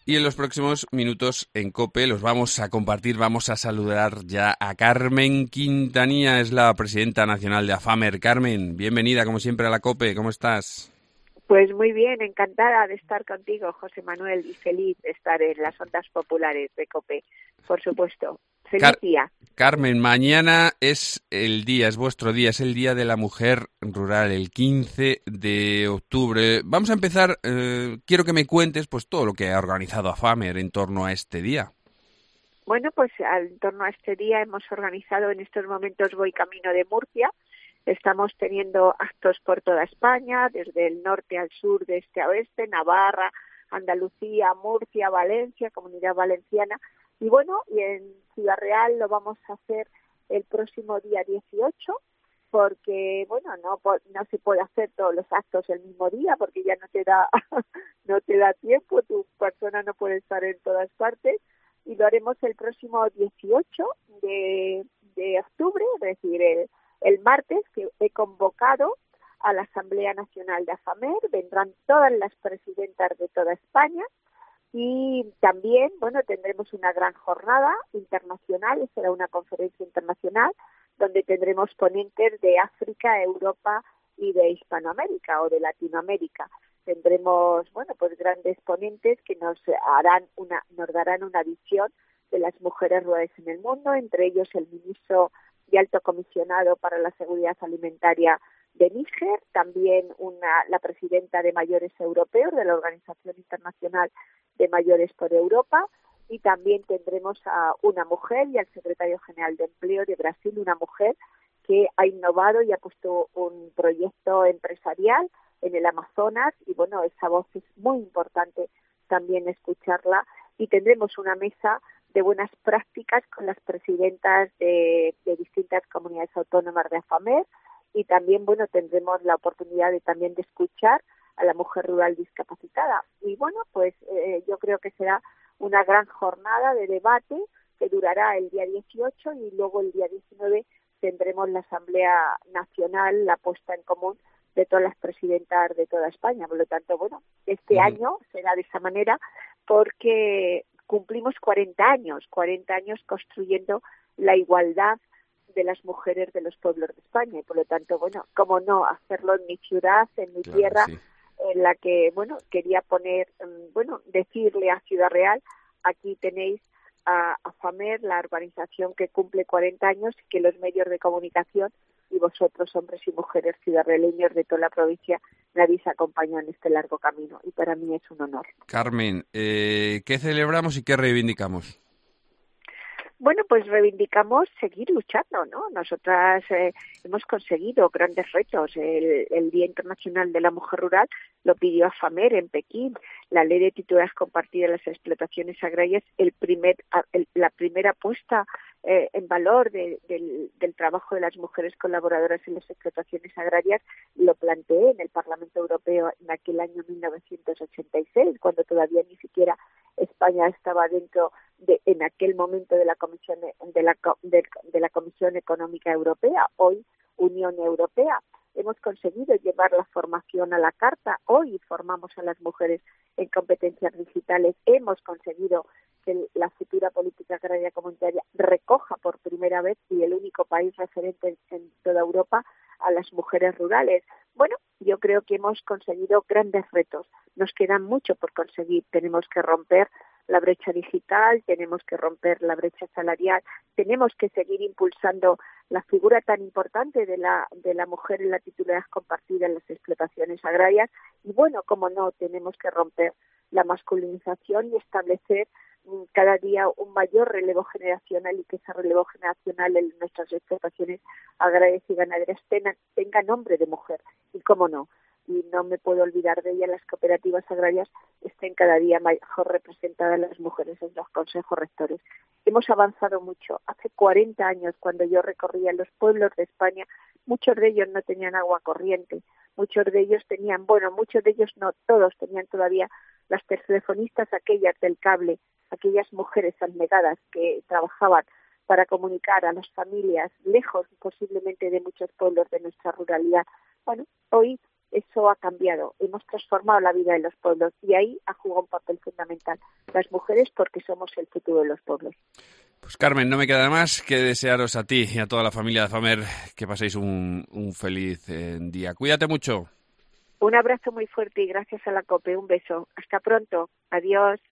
Y en los próximos minutos en COPE los vamos a compartir, vamos a saludar ya a Carmen Quintanilla, es la presidenta nacional de AFAMER. Carmen, bienvenida como siempre a la COPE, ¿cómo estás? Pues muy bien, encantada de estar contigo, José Manuel, y feliz de estar en las ondas populares de COPE, por supuesto. Feliz día. Carmen, mañana es el día, es vuestro día, es el Día de la Mujer Rural, el 15 de octubre. Vamos a empezar, quiero que me cuentes pues todo lo que ha organizado AFAMER en torno a este día. Bueno, pues en torno a este día hemos organizado, en estos momentos voy camino de Murcia. Estamos teniendo actos por toda España, desde el norte al sur, de este a oeste, Navarra, Andalucía, Murcia, Valencia, Comunidad Valenciana. Y bueno, y en Ciudad Real lo vamos a hacer el próximo día 18, porque bueno, no se puede hacer todos los actos el mismo día, porque ya no te da tiempo, tu persona no puede estar en todas partes. Y lo haremos el próximo 18 de octubre, es decir, el martes, que he convocado a la Asamblea Nacional de AFAMER. Vendrán todas las presidentas de toda España y también, bueno, tendremos una gran jornada internacional, será una conferencia internacional donde tendremos ponentes de África, Europa y de Hispanoamérica o de Latinoamérica. Tendremos, bueno, pues grandes ponentes que nos darán una visión de las mujeres rurales en el mundo, entre ellos el ministro y alto comisionado para la seguridad alimentaria de Níger, también la presidenta de Mayores Europeos de la Organización Internacional de Mayores por Europa, y también tendremos a una mujer y al secretario general de Empleo de Brasil, una mujer que ha innovado y ha puesto un proyecto empresarial en el Amazonas, y bueno, esa voz es muy importante también escucharla. Y tendremos una mesa de buenas prácticas con las presidentas de distintas comunidades autónomas de AFAMER, y también, bueno, tendremos la oportunidad de escuchar a la mujer rural discapacitada. Y bueno, pues yo creo que será una gran jornada de debate que durará el día 18, y luego el día 19 tendremos la Asamblea Nacional, la puesta en común de todas las presidentas de toda España. Por lo tanto, bueno, este año será de esa manera porque cumplimos 40 años construyendo la igualdad de las mujeres de los pueblos de España, y por lo tanto, bueno, cómo no hacerlo en mi ciudad, en mi tierra, sí, en la que, bueno, quería decirle a Ciudad Real, aquí tenéis a AFAMER, la organización que cumple 40 años, y que los medios de comunicación y vosotros, hombres y mujeres ciudadrealeños de toda la provincia, me habéis acompañado en este largo camino, y para mí es un honor. Carmen, ¿qué celebramos y qué reivindicamos? Bueno, pues reivindicamos seguir luchando, ¿no? Nosotras hemos conseguido grandes retos. El Día Internacional de la Mujer Rural lo pidió AFAMER en Pekín. La Ley de Titularidad Compartida en las Explotaciones Agrarias, la primera puesta en valor del trabajo de las mujeres colaboradoras en las explotaciones agrarias, lo planteé en el Parlamento Europeo en aquel año 1986, cuando todavía ni siquiera España estaba dentro en aquel momento de la Comisión de la Comisión Económica Europea, hoy Unión Europea. Hemos conseguido llevar la formación a la carta. Hoy formamos a las mujeres en competencias digitales. Hemos conseguido que la futura política agraria comunitaria recoja por primera vez, y el único país referente en toda Europa, a las mujeres rurales. Bueno, yo creo que hemos conseguido grandes retos. Nos queda mucho por conseguir. Tenemos que romper la brecha digital, tenemos que romper la brecha salarial, tenemos que seguir impulsando la figura tan importante de la mujer en la titularidad compartida en las explotaciones agrarias, y bueno, como no, tenemos que romper la masculinización y establecer cada día un mayor relevo generacional, y que ese relevo generacional en nuestras explotaciones agrarias y ganaderas tenga nombre de mujer, y cómo no. Y no me puedo olvidar de ella, las cooperativas agrarias estén cada día mejor representadas las mujeres en los consejos rectores. Hemos avanzado mucho. Hace 40 años, cuando yo recorría los pueblos de España, muchos de ellos no tenían agua corriente, muchos de ellos no, todos tenían todavía las telefonistas aquellas del cable, aquellas mujeres abnegadas que trabajaban para comunicar a las familias lejos posiblemente de muchos pueblos de nuestra ruralidad. Bueno, hoy eso ha cambiado. Hemos transformado la vida de los pueblos y ahí ha jugado un papel fundamental las mujeres porque somos el futuro de los pueblos. Pues Carmen, no me queda más que desearos a ti y a toda la familia de FAMER que paséis un feliz día. Cuídate mucho. Un abrazo muy fuerte y gracias a la COPE. Un beso. Hasta pronto. Adiós.